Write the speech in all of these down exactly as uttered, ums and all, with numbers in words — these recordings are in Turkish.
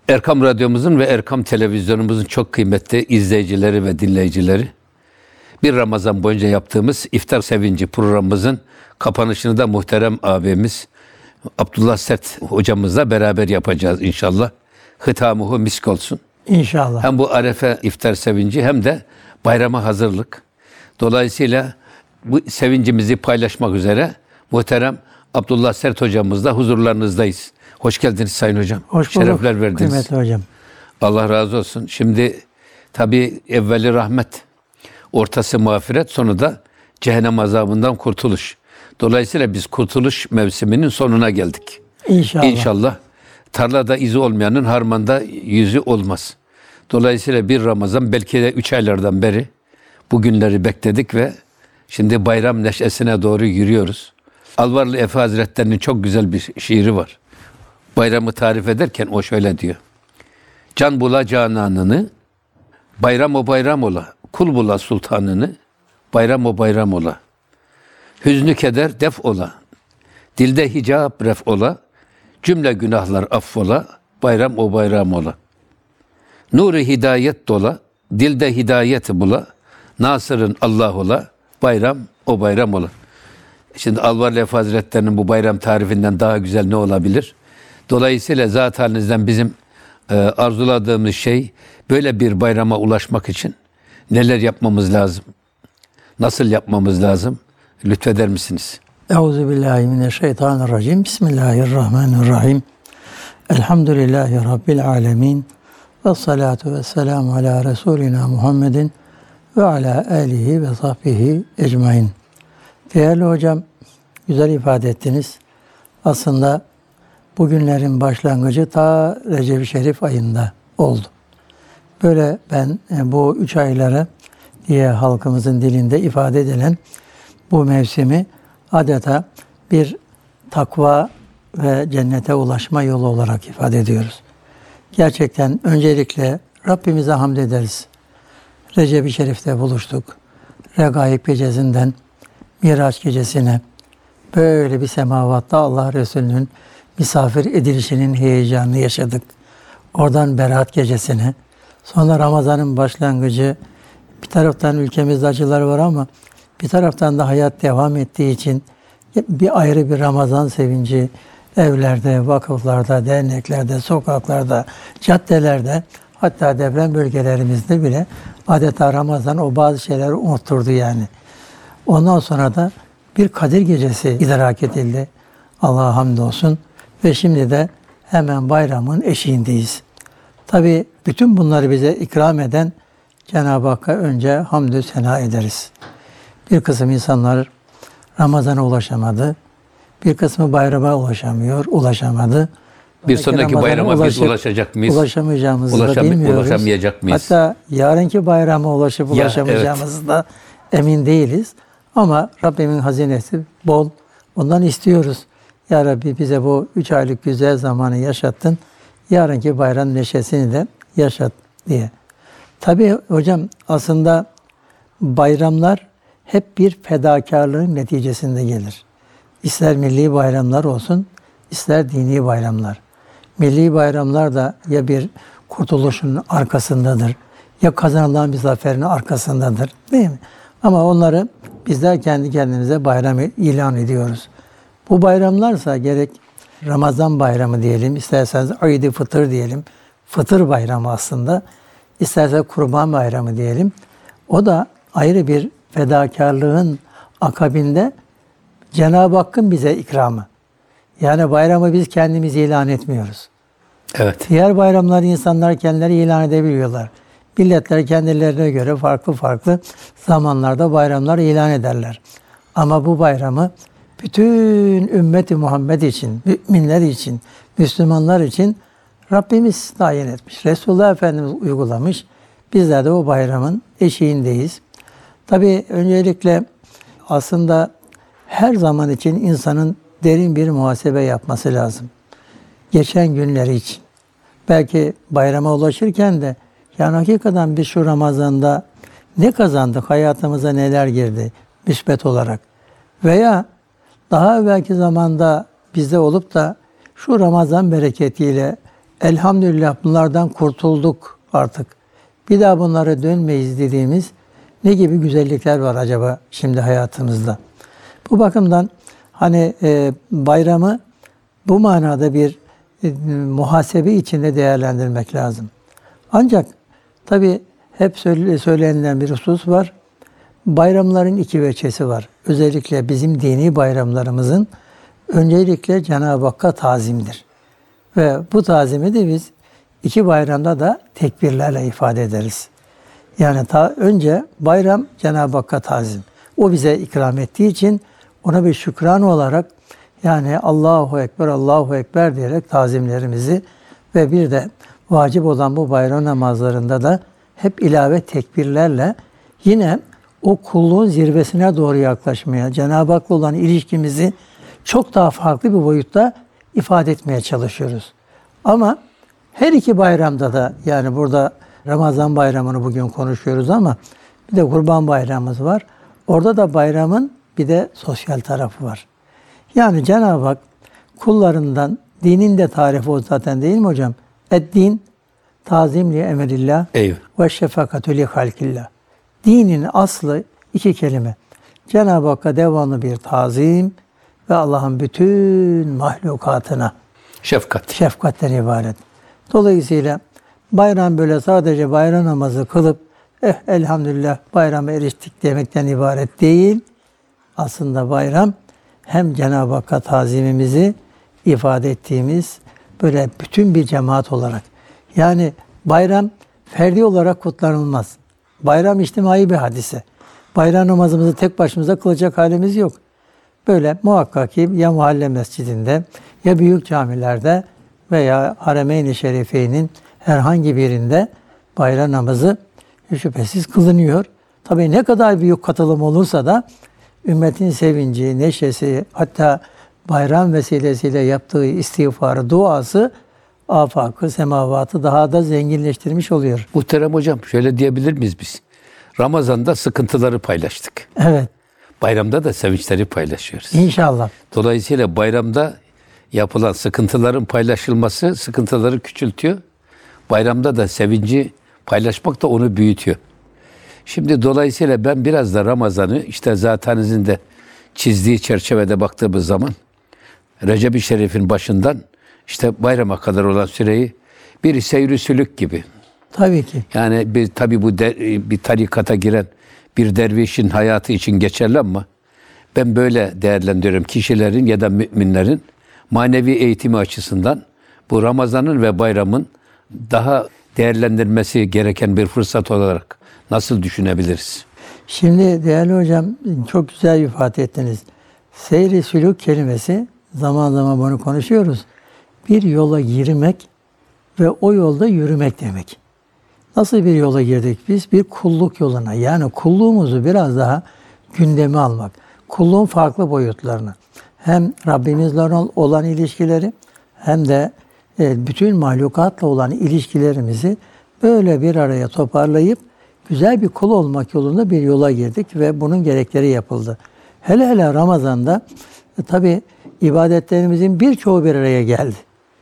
Erkam Radyomuzun ve Erkam Televizyonumuzun çok kıymetli izleyicileri ve dinleyicileri, bir Ramazan boyunca yaptığımız İftar Sevinci programımızın kapanışını da muhterem abimiz Abdullah Sert hocamızla beraber yapacağız inşallah. Hitamuhu misk olsun. İnşallah. Hem bu Arefe İftar Sevinci hem de bayrama hazırlık. Dolayısıyla bu sevincimizi paylaşmak üzere muhterem Abdullah Sert hocamızla huzurlarınızdayız. Hoş geldiniz Sayın Hocam. Hoş bulduk. Şerefler verdiniz. Kıymetli hocam. Allah razı olsun. Şimdi tabii evveli rahmet, ortası mağfiret, sonu da cehennem azabından kurtuluş. Dolayısıyla biz kurtuluş mevsiminin sonuna geldik. İnşallah. İnşallah. Tarlada izi olmayanın harmanda yüzü olmaz. Dolayısıyla bir Ramazan, belki de üç aylardan beri bu günleri bekledik ve şimdi bayram neşesine doğru yürüyoruz. Alvarlı Efe Hazretleri'nin çok güzel bir şiiri var. Bayramı tarif ederken o şöyle diyor. Can bula cananını, bayram o bayram ola, kul bula sultanını, bayram o bayram ola. Hüznü keder def ola, dilde hicap ref ola, cümle günahlar affola, bayram o bayram ola. Nuru hidayet dola, dilde hidayet bula, Nasır'ın Allah ola, bayram o bayram ola. Şimdi Alvarlı Efe Hazretleri'nin bu bayram tarifinden daha güzel ne olabilir? Dolayısıyla zat halinizden bizim e, arzuladığımız şey, böyle bir bayrama ulaşmak için neler yapmamız lazım? Nasıl yapmamız lazım? Lütfeder misiniz? Euzubillahimineşşeytanirracim. Bismillahirrahmanirrahim. Elhamdülillahi Rabbil alemin. Ve salatu ve selamu ala Resulina Muhammedin ve ala alihi ve sahbihi ecmain. Değerli hocam, güzel ifade ettiniz. Aslında bugünlerin başlangıcı ta Recep-i Şerif ayında oldu. Böyle ben bu üç ayları diye halkımızın dilinde ifade edilen bu mevsimi adeta bir takva ve cennete ulaşma yolu olarak ifade ediyoruz. Gerçekten öncelikle Rabbimize hamd ederiz. Recep-i Şerif'te buluştuk. Regaib gecesinden Miraç gecesine böyle bir semavatta Allah Resulü'nün misafir edilişinin heyecanını yaşadık. Oradan Berat gecesine, sonra Ramazan'ın başlangıcı, bir taraftan ülkemizde acılar var ama bir taraftan da hayat devam ettiği için bir ayrı bir Ramazan sevinci evlerde, vakıflarda, derneklerde, sokaklarda, caddelerde, hatta deprem bölgelerimizde bile adeta Ramazan o bazı şeyleri unutturdu yani. Ondan sonra da bir Kadir Gecesi idrak edildi. Allah'a hamdolsun. Ve şimdi de hemen bayramın eşiğindeyiz. Tabii bütün bunları bize ikram eden Cenab-ı Hakk'a önce hamdü sena ederiz. Bir kısım insanlar Ramazan'a ulaşamadı. Bir kısmı bayrama ulaşamıyor, ulaşamadı. Bir sonraki bayrama ulaşıp, biz ulaşacak mıyız? Ulaşamayacağımızı Ulaşam- da bilmiyoruz. Ulaşamayacak mıyız? Hatta yarınki bayrama ulaşıp Ya, ulaşamayacağımızı evet. da emin değiliz. Ama Rabbimin hazinesi bol. Ondan istiyoruz. Ya Rabbi bize bu üç aylık güzel zamanı yaşattın. Yarınki bayram neşesini de yaşat diye. Tabii hocam aslında bayramlar hep bir fedakarlığın neticesinde gelir. İster milli bayramlar olsun, ister dini bayramlar. Milli bayramlar da ya bir kurtuluşun arkasındadır, ya kazanılan bir zaferin arkasındadır, değil mi? Ama onları bizler kendi kendimize bayram ilan ediyoruz. Bu bayramlarsa gerek Ramazan bayramı diyelim, isterseniz Eid-i Fıtır diyelim, Fıtır bayramı aslında, isterse Kurban bayramı diyelim. O da ayrı bir fedakarlığın akabinde Cenab-ı Hakk'ın bize ikramı. Yani bayramı biz kendimiz ilan etmiyoruz. Evet. Diğer bayramları insanlar kendileri ilan edebiliyorlar. Milletler kendilerine göre farklı farklı zamanlarda bayramlar ilan ederler. Ama bu bayramı bütün ümmeti Muhammed için, müminler için, Müslümanlar için Rabbimiz tayin etmiş. Resulullah Efendimiz uygulamış. Bizler de o bayramın eşiğindeyiz. Tabii öncelikle aslında her zaman için insanın derin bir muhasebe yapması lazım. Geçen günleri için. Belki bayrama ulaşırken de yani hakikaten biz şu Ramazan'da ne kazandık, hayatımıza neler girdi müsbet olarak. Veya daha evvelki zamanda bizde olup da şu Ramazan bereketiyle elhamdülillah bunlardan kurtulduk artık. Bir daha bunlara dönmeyiz dediğimiz ne gibi güzellikler var acaba şimdi hayatımızda? Bu bakımdan hani e, bayramı bu manada bir e, muhasebe içinde değerlendirmek lazım. Ancak tabii hep söylenilen bir husus var. Bayramların iki veçesi var. Özellikle bizim dini bayramlarımızın öncelikle Cenab-ı Hakk'a tazimdir. Ve bu tazimi de biz iki bayramda da tekbirlerle ifade ederiz. Yani ta önce bayram Cenab-ı Hakk'a tazim. O bize ikram ettiği için ona bir şükran olarak yani Allahu Ekber, Allahu Ekber diyerek tazimlerimizi ve bir de vacip olan bu bayram namazlarında da hep ilave tekbirlerle yine o kulluğun zirvesine doğru yaklaşmaya, Cenab-ı Hak'la olan ilişkimizi çok daha farklı bir boyutta ifade etmeye çalışıyoruz. Ama her iki bayramda da yani burada Ramazan bayramını bugün konuşuyoruz ama bir de Kurban bayramımız var. Orada da bayramın bir de sosyal tarafı var. Yani Cenab-ı Hak kullarından, dinin de tarifi o zaten değil mi hocam? Ed-din tazim li emrillah ve şefakatü li halkillah. Dinin aslı iki kelime. Cenab-ı Hakk'a devamlı bir tazim ve Allah'ın bütün mahlukatına şefkat. Şefkatten ibaret. Dolayısıyla bayram böyle sadece bayram namazı kılıp eh elhamdülillah bayrama eriştik demekten ibaret değil. Aslında bayram hem Cenab-ı Hakk'a tazimimizi ifade ettiğimiz böyle bütün bir cemaat olarak. Yani bayram ferdi olarak kutlanılmaz. Bayram içtimai bir hadise. Bayram namazımızı tek başımıza kılacak halimiz yok. Böyle muhakkak ki ya mahalle mescidinde ya büyük camilerde veya Haremeyn-i Şerifeyn'in herhangi birinde bayram namazı şüphesiz kılınıyor. Tabii ne kadar büyük katılım olursa da ümmetin sevinci, neşesi, hatta bayram vesilesiyle yaptığı istiğfarı, duası afakı, semavatı daha da zenginleştirmiş oluyor. Muhterem hocam şöyle diyebilir miyiz biz? Ramazan'da sıkıntıları paylaştık. Evet. Bayramda da sevinçleri paylaşıyoruz. İnşallah. Dolayısıyla bayramda yapılan sıkıntıların paylaşılması sıkıntıları küçültüyor. Bayramda da sevinci paylaşmak da onu büyütüyor. Şimdi dolayısıyla ben biraz da Ramazan'ı işte zatenizin de çizdiği çerçevede baktığımız zaman Recep-i Şerif'in başından işte bayrama kadar olan süreyi bir seyr-i sülük gibi. Tabii ki. Yani bir, tabii bu de, bir tarikata giren bir dervişin hayatı için geçerli ama ben böyle değerlendiriyorum kişilerin ya da müminlerin manevi eğitimi açısından bu Ramazan'ın ve bayramın daha değerlendirmesi gereken bir fırsat olarak nasıl düşünebiliriz? Şimdi değerli hocam çok güzel ifade ettiniz. Seyr-i sülük kelimesi zaman zaman bunu konuşuyoruz. Bir yola girmek ve o yolda yürümek demek. Nasıl bir yola girdik biz? Bir kulluk yoluna. Yani kulluğumuzu biraz daha gündeme almak. Kulluğun farklı boyutlarını. Hem Rabbimizle olan ilişkileri hem de bütün mahlukatla olan ilişkilerimizi böyle bir araya toparlayıp güzel bir kul olmak yolunda bir yola girdik ve bunun gerekleri yapıldı. Hele hele Ramazan'da e, tabii ibadetlerimizin birçoğu bir araya geldi.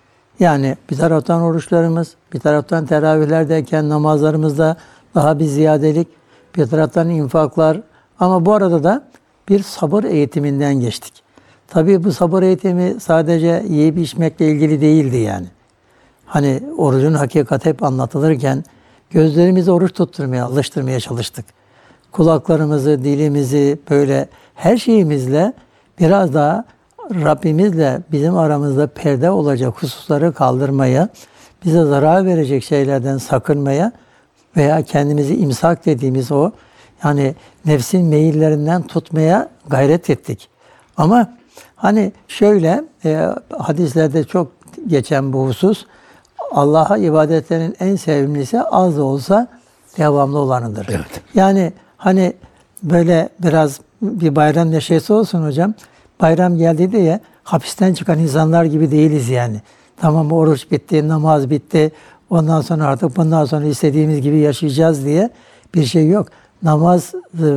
Yani bir taraftan oruçlarımız, bir taraftan teravihlerdeyken namazlarımızda daha bir ziyadelik, bir taraftan infaklar ama bu arada da bir sabır eğitiminden geçtik. Tabii bu sabır eğitimi sadece yiyip içmekle ilgili değildi yani. Hani orucun hakikati hep anlatılırken gözlerimizi oruç tutturmaya, alıştırmaya çalıştık. Kulaklarımızı, dilimizi böyle her şeyimizle biraz daha Rabbimizle bizim aramızda perde olacak hususları kaldırmaya, bize zarar verecek şeylerden sakınmaya veya kendimizi imsak dediğimiz o yani nefsin meyillerinden tutmaya gayret ettik. Ama hani şöyle e, hadislerde çok geçen bu husus Allah'a ibadetlerin en sevimlisi az da olsa devamlı olanıdır. Evet. Yani hani böyle biraz bir bayram neşesi olsun hocam. Bayram geldi diye hapisten çıkan insanlar gibi değiliz yani. Tamam oruç bitti, namaz bitti. Ondan sonra artık bundan sonra istediğimiz gibi yaşayacağız diye bir şey yok. Namaz,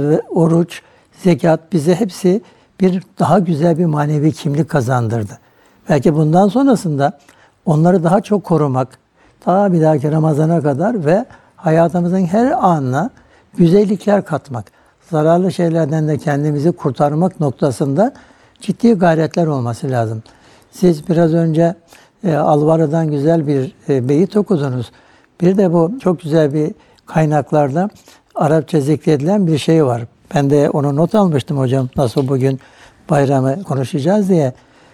oruç, zekat bize hepsi bir daha güzel bir manevi kimlik kazandırdı. Belki bundan sonrasında onları daha çok korumak, ta bir dahaki Ramazan'a kadar ve hayatımızın her anına güzellikler katmak, zararlı şeylerden de kendimizi kurtarmak noktasında ciddi gayretler olması lazım. Siz biraz önce e, Alvara'dan güzel bir e, beyit okudunuz. Bir de bu çok güzel bir kaynaklarda Arapça zikredilen bir şey var. Ben de onu not almıştım hocam. Nasıl bugün bayramı konuşacağız diye.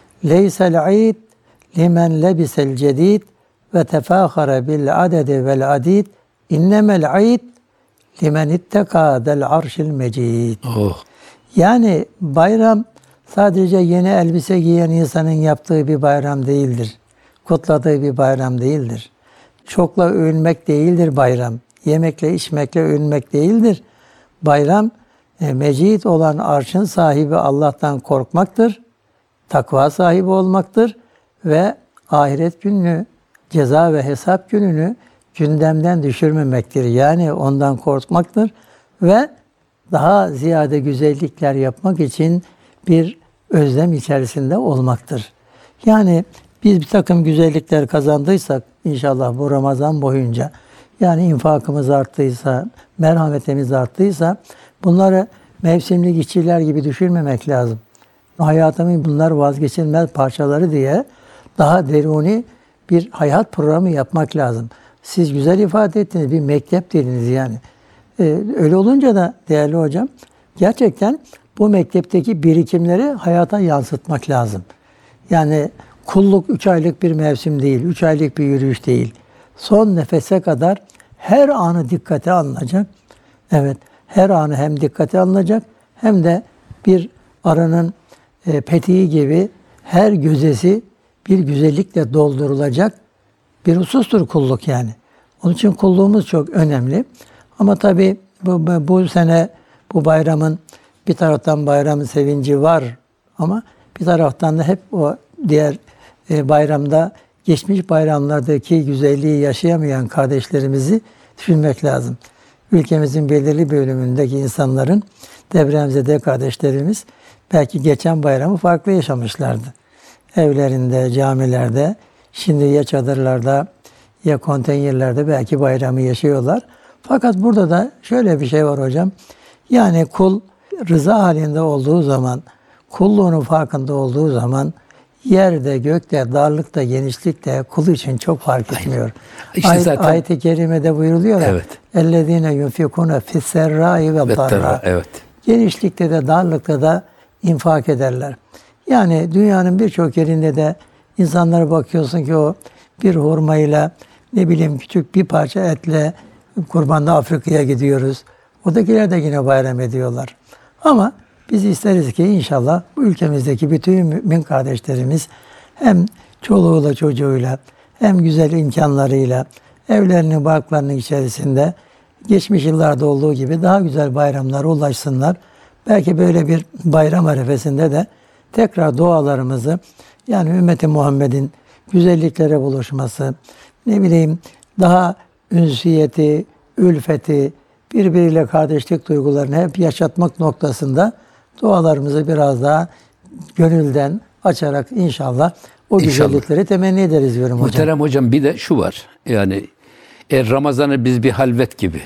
Leysel aid limen lebisel cedid ve tefâhara bil adedi vel adid innemel aid limen itteka del arşil mecid. Oh. Yani bayram sadece yeni elbise giyen insanın yaptığı bir bayram değildir. Kutladığı bir bayram değildir. Çokla övünmek değildir bayram. Yemekle içmekle övünmek değildir. Bayram e, mecid olan arşın sahibi Allah'tan korkmaktır. Takva sahibi olmaktır ve ahiret gününü, ceza ve hesap gününü gündemden düşürmemektir. Yani ondan korkmaktır ve daha ziyade güzellikler yapmak için bir özlem içerisinde olmaktır. Yani biz bir takım güzellikler kazandıysak inşallah bu Ramazan boyunca, yani infakımız arttıysa, merhametimiz arttıysa bunları mevsimlik işçiler gibi düşünmemek lazım. Hayatımın bunlar vazgeçilmez parçaları diye daha deruni bir hayat programı yapmak lazım. Siz güzel ifade ettiniz, bir mektep dediniz yani. Ee, öyle olunca da değerli hocam, gerçekten bu mektepteki birikimleri hayata yansıtmak lazım. Yani kulluk üç aylık bir mevsim değil, üç aylık bir yürüyüş değil. Son nefese kadar her anı dikkate alınacak. Evet, her anı hem dikkate alınacak hem de bir arının e, petiği gibi her gözesi bir güzellikle doldurulacak bir husustur kulluk yani. Onun için kulluğumuz çok önemli. Ama tabii bu, bu sene bu bayramın bir taraftan bayramın sevinci var ama bir taraftan da hep o diğer e, bayramda geçmiş bayramlardaki güzelliği yaşayamayan kardeşlerimizi düşünmek lazım. Ülkemizin belirli bölümündeki insanların, depremzede kardeşlerimiz belki geçen bayramı farklı yaşamışlardı. Evlerinde, camilerde, şimdi ya çadırlarda ya konteynerlerde belki bayramı yaşıyorlar. Fakat burada da şöyle bir şey var hocam. Yani kul rıza halinde olduğu zaman, kulluğunun farkında olduğu zaman yerde, gökte, darlıkta, genişlikte kul için çok fark etmiyor. İşte Ayet, zaten, ayet-i kerimede buyuruluyor ya. Evet. Ellezine yunfikune fisserrai ve darra. Evet. Genişlikte de darlıkta da infak ederler. Yani dünyanın birçok yerinde de insanlara bakıyorsun ki o bir hurmayla, ne bileyim küçük bir parça etle kurbanda Afrika'ya gidiyoruz. Oradakiler de yine bayram ediyorlar. Ama biz isteriz ki inşallah bu ülkemizdeki bütün mümin kardeşlerimiz hem çoluğuyla çocuğuyla hem güzel imkanlarıyla evlerinin, barklarının içerisinde geçmiş yıllarda olduğu gibi daha güzel bayramlara ulaşsınlar. Belki böyle bir bayram arifesinde de tekrar dualarımızı, yani ümmeti Muhammed'in güzelliklere buluşması, ne bileyim daha ünsiyeti, ülfeti, birbiriyle kardeşlik duygularını hep yaşatmak noktasında dualarımızı biraz daha gönülden açarak inşallah o İnşallah. güzellikleri temenni ederiz diyorum hocam. Muhterem hocam, bir de şu var. Yani eğer Ramazan'ı biz bir halvet gibi,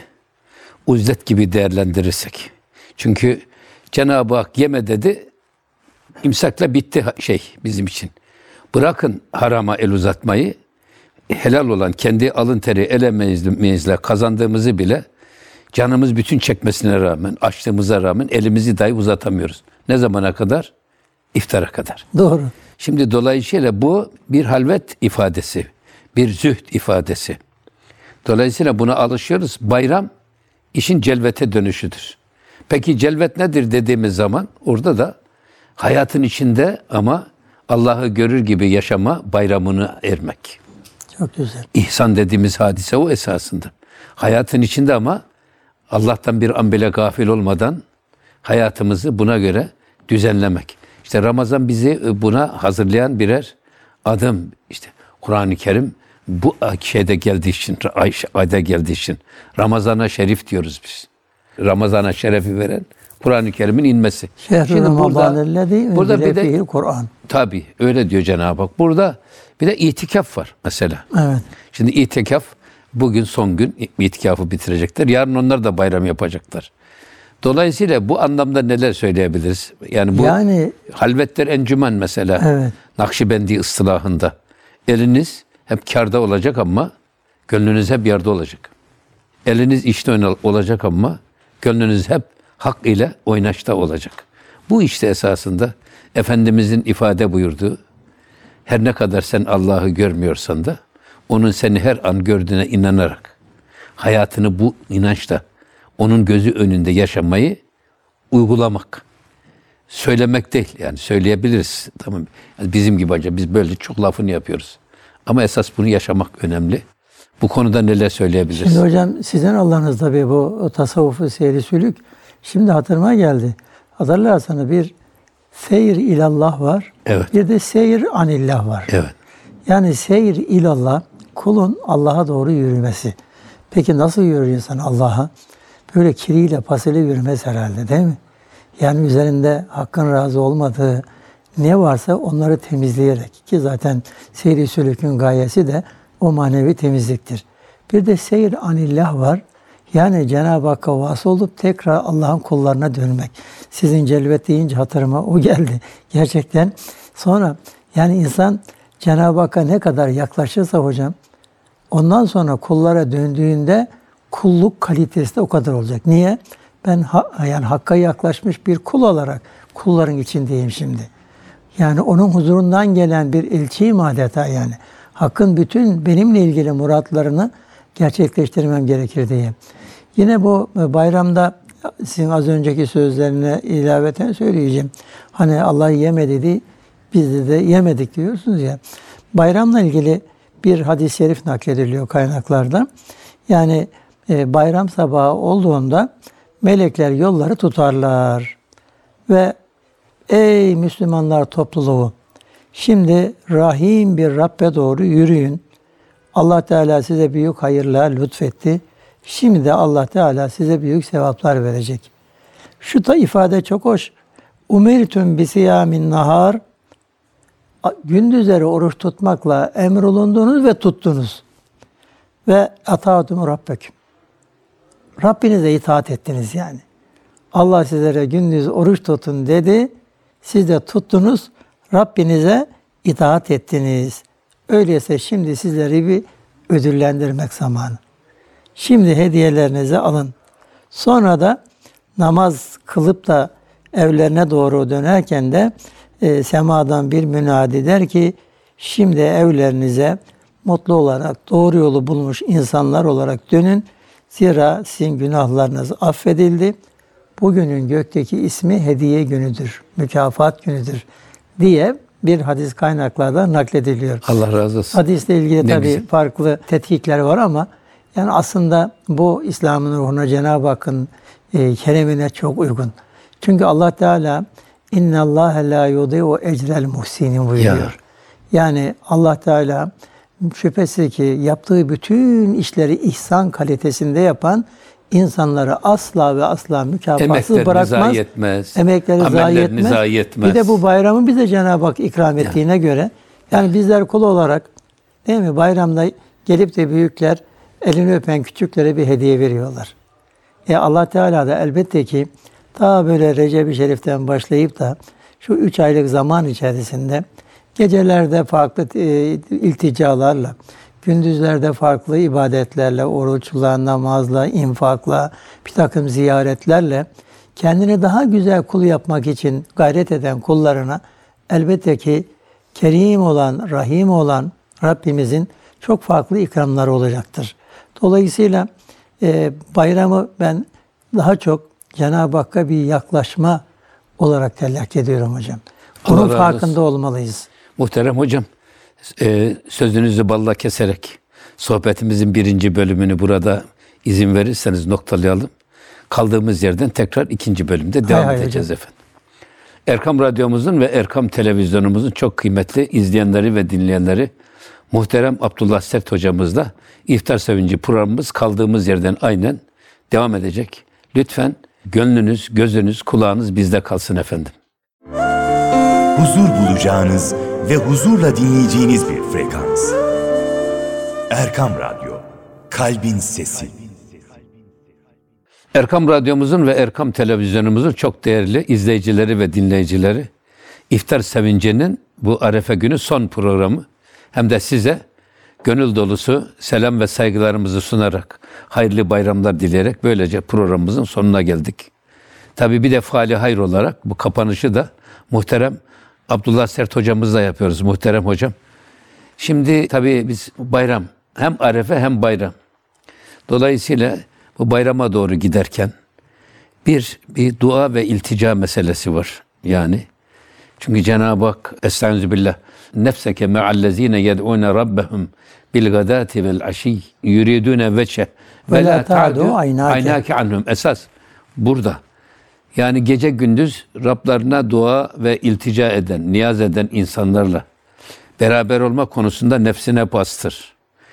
uzlet gibi değerlendirirsek. Çünkü Cenab-ı Hak yeme dedi, imsakla bitti şey bizim için. Bırakın harama el uzatmayı, helal olan kendi alın teri el emeğimizle kazandığımızı bile canımız bütün çekmesine rağmen, açlığımıza rağmen elimizi dahi uzatamıyoruz. Ne zamana kadar? İftara kadar. Doğru. Şimdi dolayısıyla bu bir halvet ifadesi, bir zühd ifadesi. Dolayısıyla buna alışıyoruz. Bayram işin celvete dönüşüdür. Peki celvet nedir dediğimiz zaman orada da hayatın içinde ama Allah'ı görür gibi yaşama bayramını ermek. Çok güzel. İhsan dediğimiz hadise o esasında. Hayatın içinde ama Allah'tan bir an bile gafil olmadan hayatımızı buna göre düzenlemek. İşte Ramazan bizi buna hazırlayan birer adım. İşte Kur'an-ı Kerim bu şeyde geldiği için, ayda geldiği için Ramazan'a şerif diyoruz biz. Ramazan'a şerefi veren Kur'an-ı Kerim'in inmesi. Şehr-i Ramazan'ellezî unzile fîhil Kur'an. Tabii öyle diyor Cenab-ı Hak. Burada Bir de itikaf var mesela. Evet. Şimdi itikaf bugün son gün itikafı bitirecekler. Yarın onlar da bayram yapacaklar. Dolayısıyla bu anlamda neler söyleyebiliriz? Yani bu Yani halvetler encümen mesela. evet. Nakşibendi ıstılahında. Eliniz hep kârda olacak ama gönlünüz hep yerde olacak. Eliniz işte olacak ama gönlünüz hep hak ile oynaşta olacak. Bu işte esasında Efendimizin ifade buyurduğu, her ne kadar sen Allah'ı görmüyorsan da onun seni her an gördüğüne inanarak hayatını bu inançla onun gözü önünde yaşamayı uygulamak. Söylemek değil, yani söyleyebiliriz. Tamam. Yani bizim gibi acaba biz böyle çok lafını yapıyoruz. Ama esas bunu yaşamak önemli. Bu konuda neler söyleyebiliriz? Şimdi hocam sizin Allah'ınız tabii bu tasavvufu seyri sülük. Şimdi hatırıma geldi. Hatırlarsanız bir seyir ilallah var. Evet. Bir de seyir anillah var. Evet. Yani seyir ilallah kulun Allah'a doğru yürümesi. Peki nasıl yürür insan Allah'a? Böyle kiriyle pasıyla yürümez herhalde, değil mi? Yani üzerinde Hakk'ın razı olmadığı ne varsa onları temizleyerek, ki zaten seyri sülükün gayesi de o manevi temizliktir. Bir de seyir anillah var. Yani Cenab-ı Hakk'a vasıl olup tekrar Allah'ın kullarına dönmek. Sizin celvet deyince hatırıma o geldi. Gerçekten sonra yani insan Cenab-ı Hakk'a ne kadar yaklaşırsa hocam, ondan sonra kullara döndüğünde kulluk kalitesi de o kadar olacak. Niye? Ben ha, yani Hakk'a yaklaşmış bir kul olarak kulların içindeyim şimdi. Yani onun huzurundan gelen bir elçiyim adeta yani. Hakk'ın bütün benimle ilgili muratlarını gerçekleştirmem gerekir diye. Yine bu bayramda sizin az önceki sözlerine ilaveten söyleyeceğim. Hani Allah yeme dedi, biz de yemedik diyorsunuz ya. Bayramla ilgili bir hadis-i şerif naklediliyor kaynaklarda. Yani e, bayram sabahı olduğunda melekler yolları tutarlar. Ve ey Müslümanlar topluluğu, şimdi rahim bir Rabbe doğru yürüyün. Allah Teala size büyük hayırlar lütfetti. Şimdi de Allah Teala size büyük sevaplar verecek. Şu da ifade çok hoş. Umirtüm bisiyamin nahar. Gündüzleri oruç tutmakla emrolundunuz ve tuttunuz. Ve ataatum rabbeküm. Rabbinize itaat ettiniz yani. Allah sizlere gündüz oruç tutun dedi. Siz de tuttunuz. Rabbinize itaat ettiniz. Öyleyse şimdi sizleri bir ödüllendirmek zamanı. Şimdi hediyelerinizi alın. Sonra da namaz kılıp da evlerine doğru dönerken de e, semadan bir münadi der ki, şimdi evlerinize mutlu olarak doğru yolu bulmuş insanlar olarak dönün. Zira sizin günahlarınız affedildi. Bugünün gökteki ismi hediye günüdür, mükafat günüdür diye bir hadis kaynaklarda naklediliyor. Allah razı olsun. Hadisle ilgili Ne tabii güzel. farklı tetkikler var ama yani aslında bu İslam'ın ruhuna, Cenab-ı Hakk'ın e, keremine çok uygun. Çünkü Allah Teala inna Allah la yudi'u ecrel muhsinin buyuruyor. Ya. Yani Allah Teala şüphesiz ki yaptığı bütün işleri ihsan kalitesinde yapan insanları asla ve asla mükafatsız Emeklerini bırakmaz. zayi etmez. Emekleri zayi Amellerini etmez. zayi etmez. Bir de bu bayramı bize Cenab-ı Hak ikram ettiğine Yani. göre yani bizler kul olarak değil mi bayramda gelip de büyükler elini öpen küçüklere bir hediye veriyorlar. E Allah Teala da elbette ki daha böyle Recep-i Şerif'ten başlayıp da şu üç aylık zaman içerisinde gecelerde farklı e, ilticalarla, gündüzlerde farklı ibadetlerle, oruçla, namazla, infakla, bir takım ziyaretlerle kendini daha güzel kul yapmak için gayret eden kullarına elbette ki kerim olan, rahim olan Rabbimizin çok farklı ikramları olacaktır. Dolayısıyla e, bayramı ben daha çok Cenab-ı Hakk'a bir yaklaşma olarak telakki ediyorum hocam. Bunun Allah razı farkında olsun. olmalıyız. Muhterem hocam, e, sözünüzü balla keserek sohbetimizin birinci bölümünü burada izin verirseniz noktalayalım. Kaldığımız yerden tekrar ikinci bölümde devam hay edeceğiz hocam. efendim. Erkam Radyomuzun ve Erkam Televizyonumuzun çok kıymetli izleyenleri ve dinleyenleri, muhterem Abdullah Sert hocamızla İftar Sevinci programımız kaldığımız yerden aynen devam edecek. Lütfen gönlünüz, gözünüz, kulağınız bizde kalsın efendim. Huzur bulacağınız, ve huzurla dinleyeceğiniz bir frekans. Erkam Radyo, Kalbin Sesi. Erkam Radyomuzun ve Erkam Televizyonumuzun çok değerli izleyicileri ve dinleyicileri, İftar Sevinci'nin bu Arefe günü son programı, hem de size gönül dolusu selam ve saygılarımızı sunarak, hayırlı bayramlar dileyerek böylece programımızın sonuna geldik. Tabii bir de faali hayır olarak bu kapanışı da muhterem Abdullah Sert hocamızla yapıyoruz, muhterem hocam. Şimdi tabii biz bayram, hem Arefe hem bayram. Dolayısıyla bu bayrama doğru giderken bir, bir dua ve iltica meselesi var yani. Çünkü Cenab-ı Hak Estağfirullah nefseke me'allezine yed'une rabbehum bil gadati vel aşi yuridune veçhe ve la ta'du aynake anhum. Esas burada. Yani gece gündüz Rablarına dua ve iltica eden, niyaz eden insanlarla beraber olma konusunda nefsine bastır.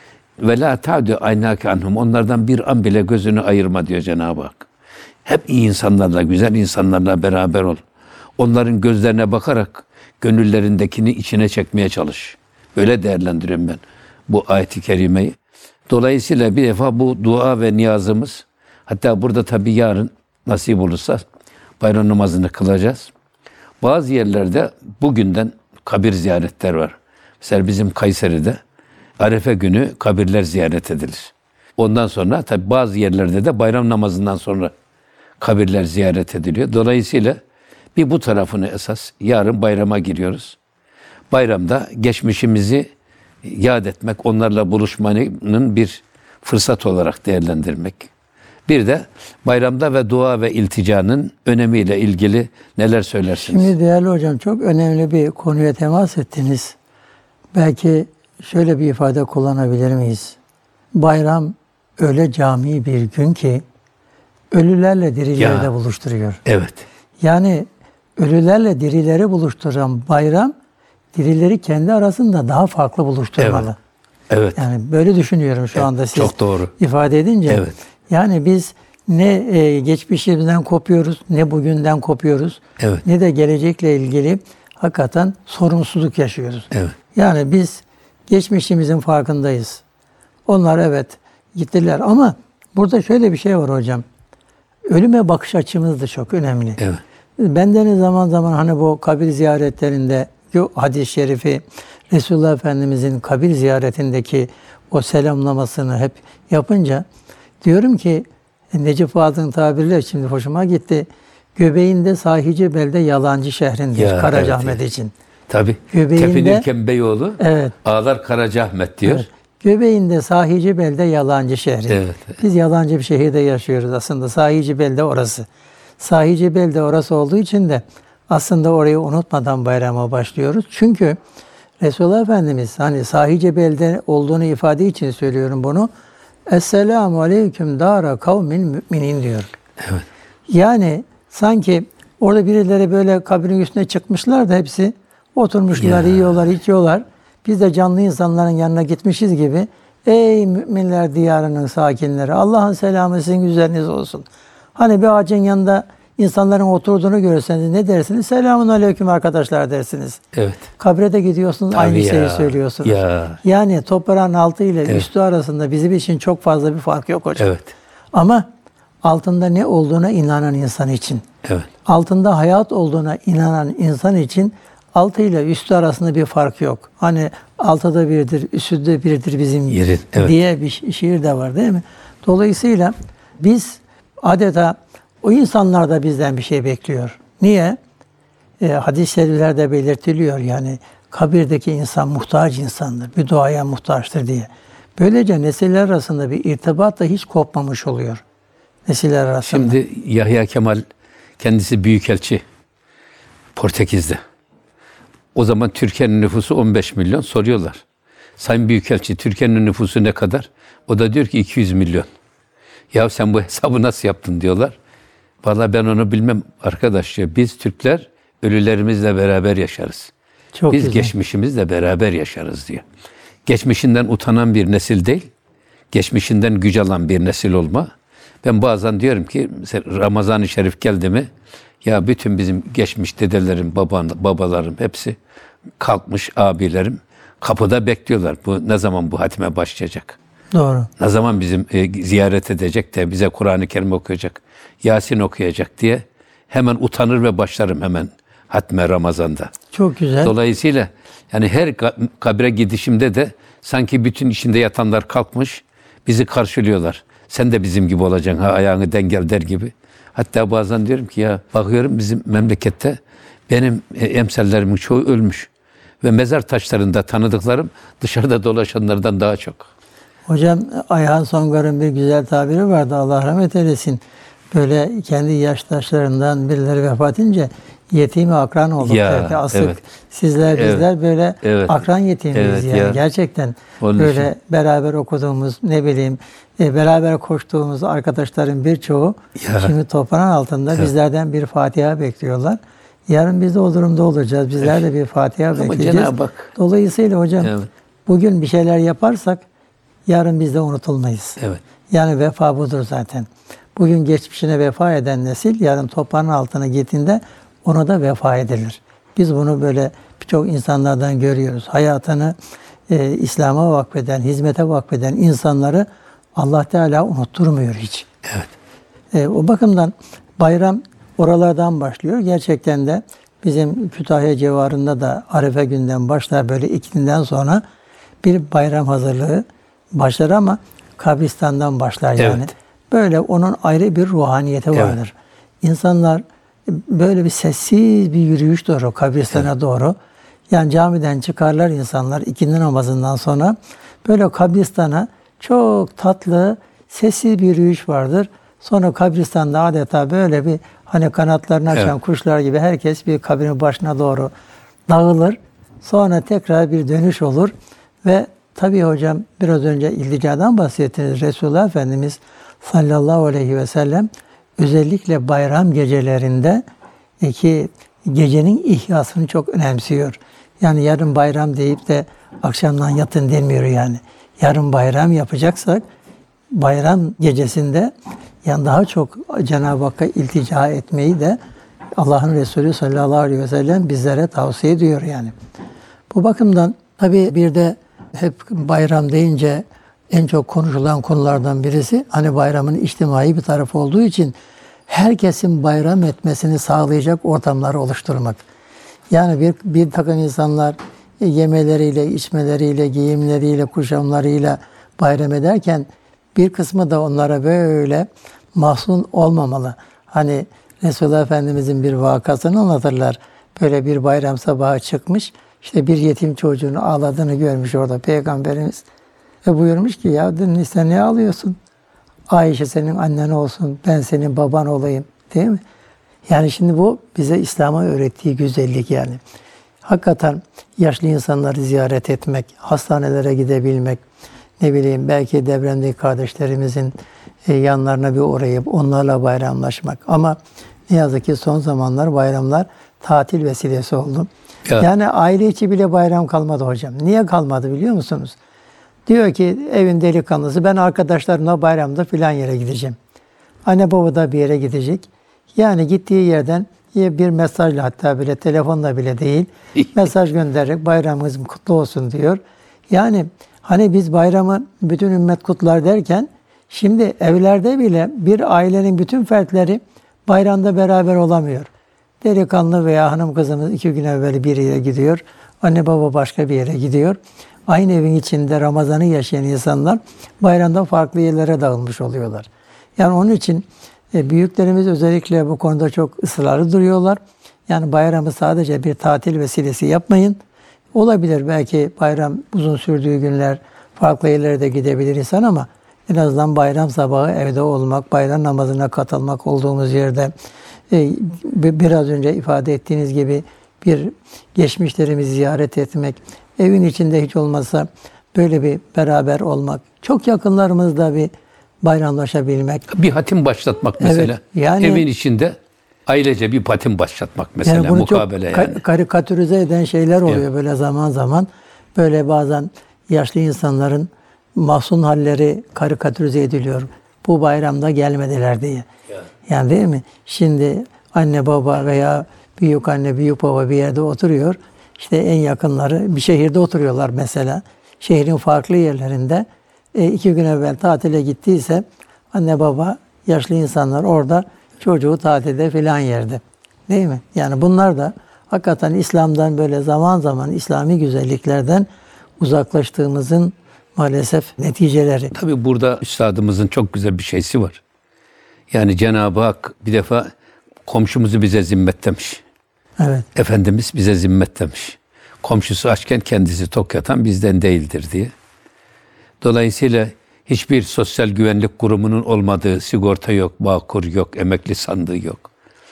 Ve la ta'du aynake anhum. Onlardan bir an bile gözünü ayırma diyor Cenab-ı Hak. Hep iyi insanlarla, güzel insanlarla beraber ol. Onların gözlerine bakarak gönüllerindekini içine çekmeye çalış. Böyle değerlendiriyorum ben bu ayet-i kerimeyi. Dolayısıyla bir defa bu dua ve niyazımız, hatta burada tabii yarın nasip olursa bayram namazını kılacağız. Bazı yerlerde bugünden kabir ziyaretler var. Mesela bizim Kayseri'de Arefe günü kabirler ziyaret edilir. Ondan sonra tabii bazı yerlerde de bayram namazından sonra kabirler ziyaret ediliyor. Dolayısıyla bir bu tarafını esas, yarın bayrama giriyoruz. Bayramda geçmişimizi yad etmek, onlarla buluşmanın bir fırsat olarak değerlendirmek. Bir de bayramda ve dua ve ilticanın önemiyle ilgili neler söylersiniz? Şimdi değerli hocam, çok önemli bir konuya temas ettiniz. Belki şöyle bir ifade kullanabilir miyiz? Bayram öyle cami bir gün ki ölülerle dirileri Ya, de buluşturuyor. Evet. Yani ölülerle dirileri buluşturan bayram, dirileri kendi arasında daha farklı buluşturmalı. Evet. Evet. Yani böyle düşünüyorum şu Evet, anda siz çok doğru. ifade edince. Evet. Yani biz ne e, geçmişimizden kopuyoruz, ne bugünden kopuyoruz, Evet. ne de gelecekle ilgili hakikaten sorumsuzluk yaşıyoruz. Evet. Yani biz geçmişimizin farkındayız. Onlar evet gittiler ama burada şöyle bir şey var hocam. Ölüme bakış açımız da çok önemli. Evet. Bendeniz zaman zaman hani bu kabir ziyaretlerinde hadis-i şerifi, Resulullah Efendimizin kabir ziyaretindeki o selamlamasını hep yapınca diyorum ki Necip Fazıl'ın tabirleri şimdi hoşuma gitti. Göbeğinde sahici belde yalancı şehrindir Ya, Karacaahmet evet. için. Tabii. Göbeğinde, Tepinirken Beyoğlu, evet, ağlar Karacaahmet diyor. evet. Göbeğinde sahici belde yalancı şehri. Evet. Biz yalancı bir şehirde yaşıyoruz aslında. Sahici belde orası. Sahici belde orası olduğu için de aslında orayı unutmadan bayrama başlıyoruz. Çünkü Resulullah Efendimiz hani sahici belde olduğunu ifade için söylüyorum bunu. Esselamu aleyküm dara kavmin müminin diyor. Evet. Yani sanki orada birileri böyle kabrin üstüne çıkmışlar da hepsi oturmuşlar, Ya. yiyorlar, içiyorlar. Biz de canlı insanların yanına gitmişiz gibi. Ey müminler diyarının sakinleri, Allah'ın selamı sizin üzerinize olsun. Hani bir ağacın yanında insanların oturduğunu görürseniz ne dersiniz? Selamun aleyküm arkadaşlar dersiniz. Evet. Kabre de gidiyorsunuz, Tabii aynı ya. şeyi söylüyorsunuz. Ya. Yani toprağın altı ile Evet. üstü arasında bizim için çok fazla bir fark yok hocam. Evet. Ama altında ne olduğuna inanan insan için, Evet. altında hayat olduğuna inanan insan için altı ile üstü arasında bir fark yok. Hani altıda birdir, üstü de birdir bizim Yeri, evet. diye bir şi- şiir de var değil mi? Dolayısıyla biz adeta o insanlar da bizden bir şey bekliyor. Niye? E, hadis-i şeriflerde belirtiliyor yani kabirdeki insan muhtaç insandır, bir duaya muhtaçtır diye. Böylece nesiller arasında bir irtibat da hiç kopmamış oluyor. Nesiller arasında. Şimdi Yahya Kemal kendisi büyükelçi Portekiz'de. O zaman Türkiye'nin nüfusu on beş milyon, soruyorlar. Sayın Büyükelçi, Türkiye'nin nüfusu ne kadar? O da diyor ki iki yüz milyon. Ya sen bu hesabı nasıl yaptın diyorlar. Vallahi ben onu bilmem arkadaş diyor. Biz Türkler ölülerimizle beraber yaşarız. Çok Biz güzel. geçmişimizle beraber yaşarız diyor. Geçmişinden utanan bir nesil değil, geçmişinden güç alan bir nesil olma. Ben bazen diyorum ki Ramazan-ı Şerif geldi mi, ya bütün bizim geçmiş dedelerim, baban, babalarım hepsi kalkmış abilerim kapıda bekliyorlar. Bu ne zaman bu hatime başlayacak? Doğru. Ne zaman bizim e, ziyaret edecek de bize Kur'an-ı Kerim okuyacak, Yasin okuyacak diye hemen utanır ve başlarım hemen hatme Ramazan'da. Çok güzel. Dolayısıyla yani her kabre gidişimde de sanki bütün içinde yatanlar kalkmış, bizi karşılıyorlar. Sen de bizim gibi olacaksın, ha ayağını dengel der gibi. Hatta bazen diyorum ki ya bakıyorum bizim memlekette benim emsallerimin çoğu ölmüş. Ve mezar taşlarında tanıdıklarım dışarıda dolaşanlardan daha çok. Hocam Ayhan Songar'ın bir güzel tabiri vardı, Allah rahmet eylesin. Böyle kendi yaştaşlarından birileri vefat edince yetimi akran olduk. Ya, Belki asık evet. sizler bizler Evet. böyle Evet. akran yetimiyiz Evet, yani. ya. Gerçekten Onun böyle için. beraber okuduğumuz ne bileyim e, beraber koştuğumuz arkadaşların birçoğu Ya. şimdi toprağın altında Evet. bizlerden bir Fatiha bekliyorlar. Yarın biz de o durumda olacağız. Bizler de bir Fatiha Ama bekleyeceğiz. Cenab-ı Hak. Dolayısıyla hocam Evet. bugün bir şeyler yaparsak yarın biz de unutulmayız. Evet. Yani vefa budur zaten. Bugün geçmişine vefa eden nesil yarın toprağın altına gittiğinde ona da vefa edilir. Biz bunu böyle birçok insanlardan görüyoruz. Hayatını e, İslam'a vakfeden, hizmete vakfeden insanları Allah Teala unutturmuyor hiç. Evet. E, o bakımdan bayram oralardan başlıyor. Gerçekten de bizim Kütahya civarında da Arefe günden başlar, böyle ikindinden sonra bir bayram hazırlığı başlar ama kabristandan başlar yani. Evet. Böyle onun ayrı bir ruhaniyeti Evet. vardır. İnsanlar böyle bir sessiz bir yürüyüş doğru kabristana Evet. doğru. Yani camiden çıkarlar insanlar ikindi namazından sonra. Böyle kabristana çok tatlı, sessiz bir yürüyüş vardır. Sonra kabristanda adeta böyle bir hani kanatlarını açan Evet. kuşlar gibi herkes bir kabrin başına doğru dağılır. Sonra tekrar bir dönüş olur ve tabii hocam biraz önce ilticadan bahsettiniz. Resulullah Efendimiz sallallahu aleyhi ve sellem özellikle bayram gecelerinde ki gecenin ihyasını çok önemsiyor. Yani yarın bayram deyip de akşamdan yatın demiyor yani. Yarın bayram yapacaksak bayram gecesinde yani daha çok Cenab-ı Hakk'a iltica etmeyi de Allah'ın Resulü sallallahu aleyhi ve sellem bizlere tavsiye ediyor yani. Bu bakımdan tabii bir de hep bayram deyince en çok konuşulan konulardan birisi hani bayramın içtimai bir tarafı olduğu için herkesin bayram etmesini sağlayacak ortamları oluşturmak. Yani bir, bir takım insanlar yemeleriyle, içmeleriyle, giyimleriyle, kuşamlarıyla bayram ederken bir kısmı da onlara böyle mahzun olmamalı. Hani Resulullah Efendimizin bir vakasını anlatırlar. Böyle bir bayram sabahı çıkmış, işte bir yetim çocuğun ağladığını görmüş orada Peygamberimiz. Ve buyurmuş ki ya demiş, sen ne ağlıyorsun? Ayşe senin annen olsun, ben senin baban olayım, değil mi? Yani şimdi bu bize İslam'a öğrettiği güzellik yani. Hakikaten yaşlı insanları ziyaret etmek, hastanelere gidebilmek, ne bileyim belki depremdeki kardeşlerimizin yanlarına bir uğrayıp onlarla bayramlaşmak. Ama ne yazık ki son zamanlar bayramlar tatil vesilesi oldu. Ya. Yani aile içi bile bayram kalmadı hocam. Niye kalmadı biliyor musunuz? Diyor ki evin delikanlısı ben arkadaşlarımla bayramda filan yere gideceğim. Anne baba da bir yere gidecek. Yani gittiği yerden bir mesajla hatta bile telefonla bile değil mesaj göndererek bayramımız kutlu olsun diyor. Yani hani biz bayramı bütün ümmet kutlar derken şimdi evlerde bile bir ailenin bütün fertleri bayramda beraber olamıyor. Delikanlı veya hanım kızımız iki gün evvel bir yere gidiyor. Anne baba başka bir yere gidiyor. Aynı evin içinde Ramazan'ı yaşayan insanlar bayramda farklı yerlere dağılmış oluyorlar. Yani onun için büyüklerimiz özellikle bu konuda çok ısrarlı duruyorlar. Yani bayramı sadece bir tatil vesilesi yapmayın. Olabilir belki bayram uzun sürdüğü günler farklı yerlere de gidebilir insan ama en azından bayram sabahı evde olmak, bayram namazına katılmak olduğumuz yerde biraz önce ifade ettiğiniz gibi bir geçmişlerimizi ziyaret etmek, evin içinde hiç olmazsa böyle bir beraber olmak, çok yakınlarımızda bir bayramlaşabilmek. Bir hatim başlatmak mesela. Evet, yani, evin içinde ailece bir hatim başlatmak mesela yani bunu mukabele çok yani. karikatürize eden şeyler oluyor Evet. böyle zaman zaman. Böyle bazen yaşlı insanların mahzun halleri karikatürize ediliyor. Bu bayramda gelmediler diye. Evet. Yani değil mi? Şimdi anne baba veya büyük anne büyük baba bir yerde oturuyor. işte en yakınları bir şehirde oturuyorlar mesela. Şehrin farklı yerlerinde e, iki gün evvel tatile gittiyse anne baba, yaşlı insanlar orada çocuğu tatilde filan yerde. Değil mi? Yani bunlar da hakikaten İslam'dan böyle zaman zaman İslami güzelliklerden uzaklaştığımızın maalesef neticeleri. Tabii burada üstadımızın çok güzel bir şeysi var. Yani Cenab-ı Hak bir defa komşumuzu bize zimmetlemiş. Evet. Efendimiz bize zimmetlemiş. Komşusu açken kendisi tok yatan bizden değildir diye. Dolayısıyla hiçbir sosyal güvenlik kurumunun olmadığı sigorta yok, Bağkur yok, emekli sandığı yok.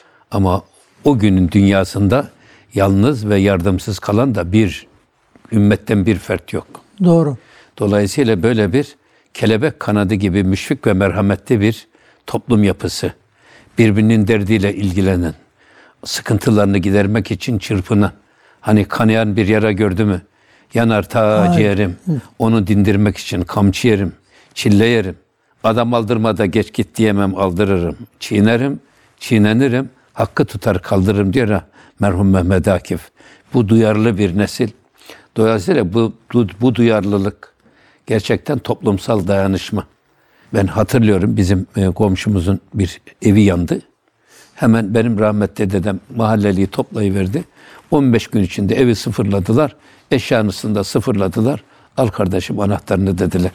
Ama o günün dünyasında yalnız ve yardımsız kalan da bir ümmetten bir fert yok. Doğru. Dolayısıyla böyle bir kelebek kanadı gibi müşfik ve merhametli bir toplum yapısı, birbirinin derdiyle ilgilenen, sıkıntılarını gidermek için çırpınan, hani kanayan bir yara gördü mü, yanar ta ciğerim, onu dindirmek için kamçı yerim, çille yerim, adam aldırmada geç git diyemem aldırırım, çiğnerim, çiğnenirim, hakkı tutar kaldırırım diyor ha, merhum Mehmet Akif. Bu duyarlı bir nesil. Dolayısıyla bu, bu, bu duyarlılık gerçekten toplumsal dayanışma. Ben hatırlıyorum bizim e, komşumuzun bir evi yandı. Hemen benim rahmetli dedem mahalleliyi toplayıverdi. on beş gün içinde evi sıfırladılar. Eşyanısını da sıfırladılar. Al kardeşim anahtarını dediler.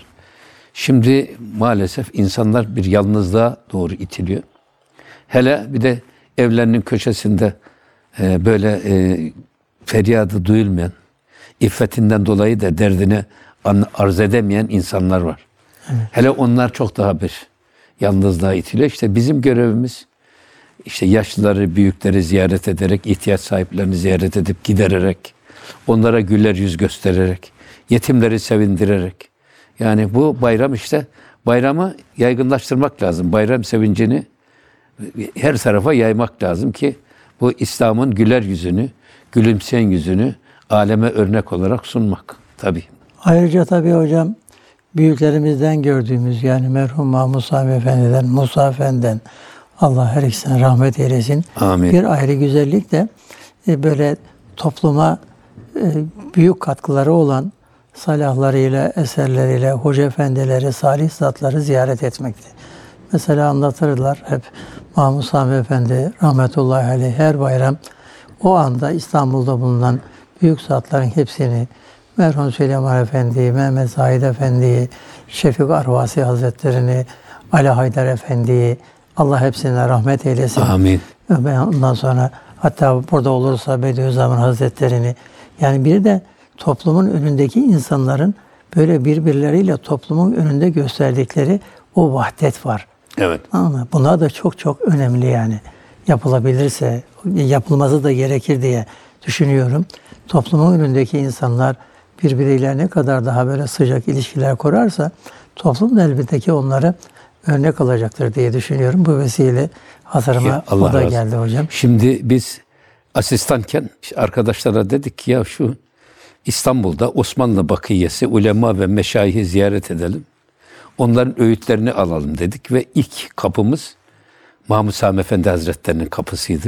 Şimdi maalesef insanlar bir yalnızlığa doğru itiliyor. Hele bir de evlerinin köşesinde e, böyle e, feryadı duyulmayan, iffetinden dolayı da derdini arz edemeyen insanlar var. Evet. Hele onlar çok daha bir yalnızlığa itiliyor. İşte bizim görevimiz işte yaşlıları, büyükleri ziyaret ederek, ihtiyaç sahiplerini ziyaret edip gidererek, onlara güler yüz göstererek, yetimleri sevindirerek. Yani bu bayram işte, bayramı yaygınlaştırmak lazım. Bayram sevincini her tarafa yaymak lazım ki bu İslam'ın güler yüzünü, gülümseyen yüzünü aleme örnek olarak sunmak tabii. Ayrıca tabii hocam büyüklerimizden gördüğümüz yani merhum Mahmud Sami Efendi'den, Musa Efendi'den Allah her ikisine rahmet eylesin. Amin. Bir ayrı güzellik de e, böyle topluma e, büyük katkıları olan salahlarıyla, eserleriyle hoca efendileri, salih zatları ziyaret etmekti. Mesela anlatırlar hep Mahmud Sami Efendi rahmetullahi aleyh her bayram o anda İstanbul'da bulunan büyük zatların hepsini merhum Süleyman Efendi, Mehmet Zahid Efendi, Şefik Arvasi Hazretlerini, Ali Haydar Efendi'yi Allah hepsine rahmet eylesin. Amin. Ve ondan sonra hatta burada olursa Bediüzzaman Hazretlerini yani bir de toplumun önündeki insanların böyle birbirleriyle toplumun önünde gösterdikleri o vahdet var. Evet. Ama bunlar da çok çok önemli yani. Yapılabilirse, yapılması da gerekir diye düşünüyorum. Toplumun önündeki insanlar birbiriyle ne kadar daha böyle sıcak ilişkiler kurarsa toplum da elbette ki onları örnek alacaktır diye düşünüyorum. Bu vesile hatırıma o da geldi hocam. Şimdi biz asistanken arkadaşlara dedik ki ya şu İstanbul'da Osmanlı Bakiyesi, ulema ve meşayihi ziyaret edelim. Onların öğütlerini alalım dedik ve ilk kapımız Mahmud Sami Efendi Hazretleri'nin kapısıydı.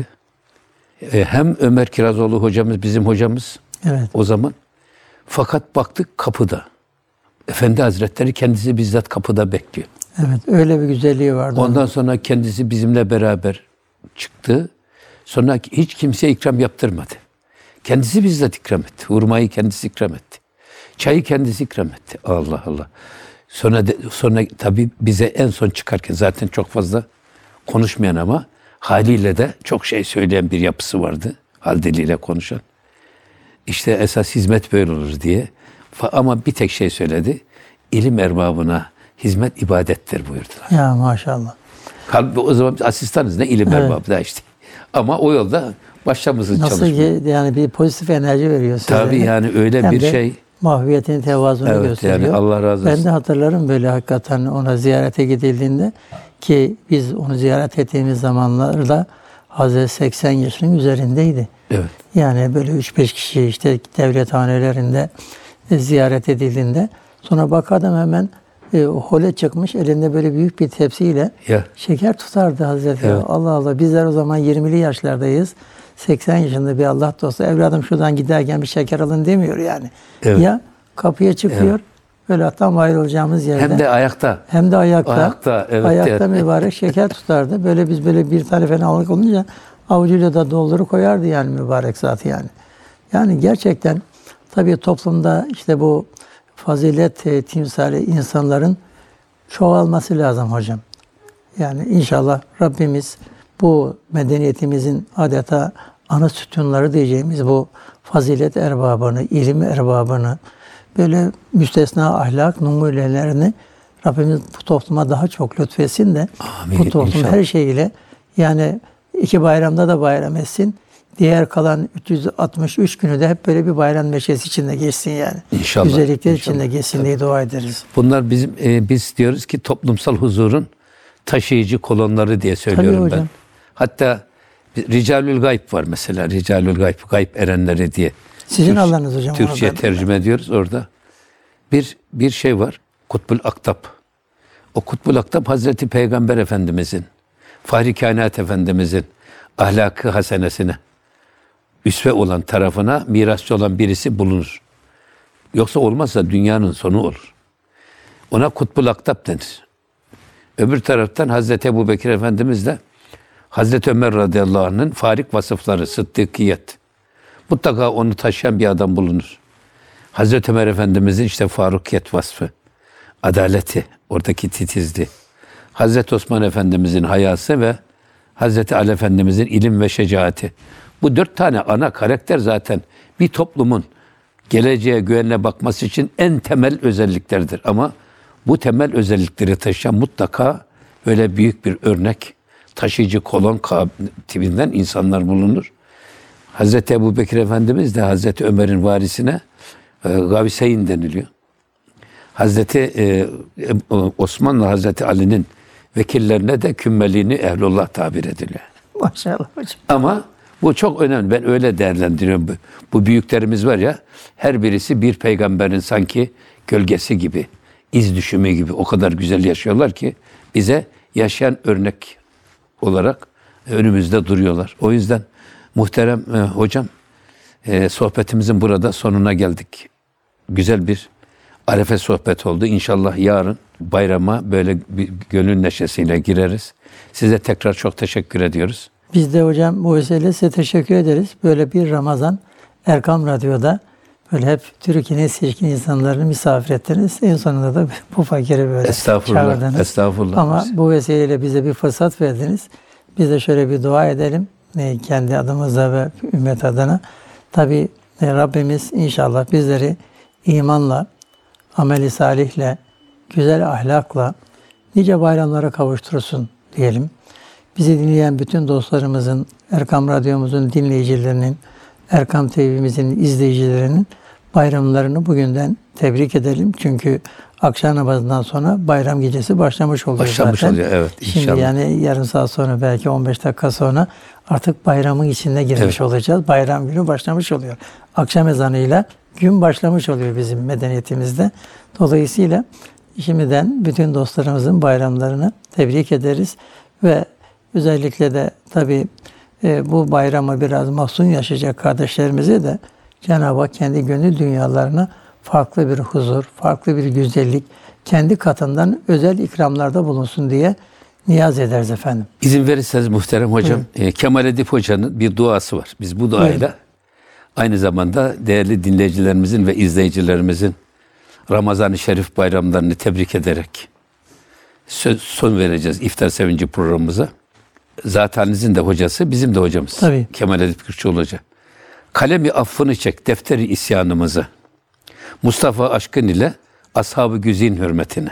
E, hem Ömer Kirazoğlu hocamız, bizim hocamız evet. O zaman. Fakat baktık kapıda. Efendi Hazretleri kendisi bizzat kapıda bekliyor. Evet, öyle bir güzelliği vardı. Ondan sonra kendisi bizimle beraber çıktı. Sonra hiç kimseye ikram yaptırmadı. Kendisi bizzat ikram etti. Hurmayı kendisi ikram etti. Çayı kendisi ikram etti. Allah Allah. Sonra de, sonra tabii bize en son çıkarken zaten çok fazla konuşmayan ama haliyle de çok şey söyleyen bir yapısı vardı. Hal diliyle konuşan. İşte esas hizmet böyle olur diye. Ama bir tek şey söyledi. İlim erbabına hizmet ibadettir buyurdular. Ya maşallah. Kalbi o zaman asistanız ne ilim evet. erbabı da işte. Ama o yolda başlamızın nasıl çalışmıyor. Nasıl ki yani bir pozitif enerji veriyor size. Tabii yani öyle hem bir de şey. Mahviyetini, tevazunu evet, gösteriyor. Yani Allah razı olsun. Ben de hatırlarım böyle hakikaten ona ziyarete gidildiğinde ki biz onu ziyaret ettiğimiz zamanlarda Hazreti seksen yaşının üzerindeydi. Evet. Yani böyle üç beş kişi işte devlethanelerinde ziyaret edildiğinde sonra bakardım hemen e, hole çıkmış elinde böyle büyük bir tepsiyle ya. şeker tutardı Hazreti. Evet. Allah Allah bizler o zaman yirmili yaşlardayız. seksen yaşında bir Allah dostu evladım şuradan giderken bir şeker alın demiyor yani. Evet. Ya kapıya çıkıyor. Evet. Böyle tam ayrılacağımız yerde. Hem de ayakta. Hem de ayakta. Ayakta, evet, ayakta evet. mübarek şeker tutardı. Böyle biz böyle bir tane fenalık olunca avucuyla da doldurup koyardı yani mübarek zat yani. Yani gerçekten tabii toplumda işte bu fazilet e, timsali insanların çoğalması lazım hocam. Yani inşallah Rabbimiz bu medeniyetimizin adeta ana sütunları diyeceğimiz bu fazilet erbabını, ilim erbabını, böyle müstesna ahlak numunelerini Rabbimiz bu topluma daha çok lütfetsin de Amin, bu toplum inşallah. her şeyiyle yani iki bayramda da bayram etsin. Diğer kalan üç yüz altmış üç günü de hep böyle bir bayram meşesi içinde geçsin yani. İnşallah. Güzellikler İnşallah. içinde geçsin diye dua ederiz. Bunlar bizim e, biz diyoruz ki toplumsal huzurun taşıyıcı kolonları diye söylüyorum hocam. ben. Hatta Ricalül Gayb var mesela. Ricalül Gayb, gayb erenleri diye. Sizin Türk- Allah'ınız hocam. Türkçe'ye ona da- tercüme ediyoruz orada. Bir bir şey var. Kutbul Aktab. O Kutbul Aktab Hazreti Peygamber Efendimizin, Fahri Kainat Efendimizin ahlakı hasenesine, üsve olan tarafına mirasçı olan birisi bulunur. Yoksa olmazsa dünyanın sonu olur. Ona Kutbul Aktab denir. Öbür taraftan Hazreti Ebubekir Efendimiz de Hazreti Ömer radıyallahu anh'ın farik vasıfları, sıddıkiyet. Mutlaka onu taşıyan bir adam bulunur. Hazreti Ömer Efendimizin işte farukiyet vasfı, adaleti, oradaki titizliği. Hazreti Osman Efendimizin hayası ve Hazreti Ali Efendimizin ilim ve şecaati. Bu dört tane ana karakter zaten bir toplumun geleceğe güvenle bakması için en temel özelliklerdir. Ama bu temel özellikleri taşıyan mutlaka böyle büyük bir örnek, taşıyıcı kolon tipinden insanlar bulunur. Hazreti Ebubekir Efendimiz de Hazreti Ömer'in varisine e, Gaviseyn deniliyor. Hazreti e, Osman'la Hazreti Ali'nin vekillerine de kümmeliğini ehlullah tabir ediliyor. Maşallah hocam. Ama bu çok önemli. Ben öyle değerlendiriyorum. Bu, bu büyüklerimiz var ya, her birisi bir peygamberin sanki gölgesi gibi, iz düşümü gibi o kadar güzel yaşıyorlar ki bize yaşayan örnek olarak önümüzde duruyorlar. O yüzden muhterem e, hocam, e, sohbetimizin burada sonuna geldik. Güzel bir Arefe sohbet oldu. İnşallah yarın bayrama böyle bir gönül neşesiyle gireriz. Size tekrar çok teşekkür ediyoruz. Biz de hocam bu vesileyle size teşekkür ederiz. Böyle bir Ramazan Erkam Radyo'da böyle hep Türkiye'nin seçkin insanlarını misafir ettiniz. En sonunda da bu fakiri böyle Estağfurullah, çağırdınız. estağfurullah. Ama bu vesileyle bize bir fırsat verdiniz. Biz de şöyle bir dua edelim. E, kendi adımıza ve ümmet adına. Tabii e, Rabbimiz inşallah bizleri imanla, ameli salihle, güzel ahlakla nice bayramlara kavuştursun diyelim. Bizi dinleyen bütün dostlarımızın, Erkam Radyomuzun dinleyicilerinin, Erkam T V'mizin izleyicilerinin bayramlarını bugünden tebrik edelim. Çünkü akşam namazından sonra bayram gecesi başlamış oluyor Başlamış zaten. oluyor, evet, Şimdi inşallah. yani yarım saat sonra belki on beş dakika sonra artık bayramın içine girmiş Evet. olacağız. Bayram günü başlamış oluyor. Akşam ezanıyla gün başlamış oluyor bizim medeniyetimizde. Dolayısıyla şimdiden bütün dostlarımızın bayramlarını tebrik ederiz ve özellikle de tabii e, bu bayramı biraz mahzun yaşayacak kardeşlerimize de Cenab-ı Hak kendi gönül dünyalarına farklı bir huzur, farklı bir güzellik, kendi katından özel ikramlarda bulunsun diye niyaz ederiz efendim. İzin verirseniz muhterem hocam, e, Kemal Edip Hoca'nın bir duası var. Biz bu duayla Buyurun. aynı zamanda değerli dinleyicilerimizin ve izleyicilerimizin Ramazan-ı Şerif bayramlarını tebrik ederek söz, son vereceğiz iftar sevinci programımıza. Zatenizin de hocası, bizim de hocamız. Tabii. Kemal Edip Kürkçüoğlu Hoca. Kalemi affını çek, defteri isyanımızı. Mustafa aşkın ile ashab-ı güzin hürmetine.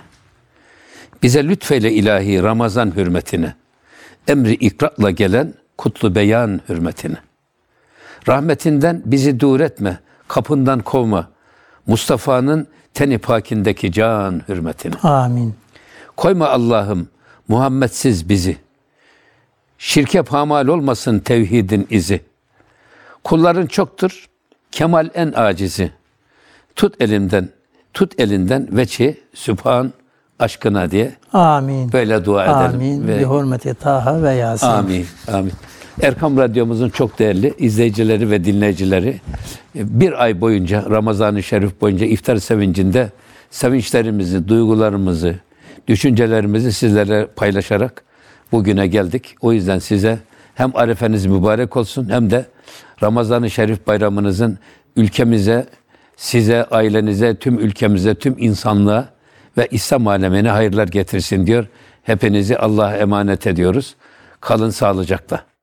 Bize lütfeyle ilahi Ramazan hürmetine. Emri ikrakla gelen kutlu beyan hürmetine. Rahmetinden bizi dur etme, kapından kovma. Mustafa'nın teni pakindeki can hürmetine. Amin. Koyma Allah'ım Muhammedsiz bizi. Şirke pamal olmasın tevhidin izi. Kulların çoktur, kemal en acizi. Tut elimden, tut elinden veçi sübhan aşkına diye Amin. böyle dua edelim. Amin. Ve Bi hurmeti Taha ve Yasin. amin, amin. Erkam Radyomuzun çok değerli izleyicileri ve dinleyicileri bir ay boyunca, Ramazan-ı Şerif boyunca iftar sevincinde sevinçlerimizi, duygularımızı, düşüncelerimizi sizlere paylaşarak bugüne geldik. O yüzden size hem arefeniz mübarek olsun hem de Ramazan-ı Şerif bayramınızın ülkemize, size, ailenize, tüm ülkemize, tüm insanlığa ve İslam alemine hayırlar getirsin diyor. Hepinizi Allah'a emanet ediyoruz. Kalın sağlıcakla.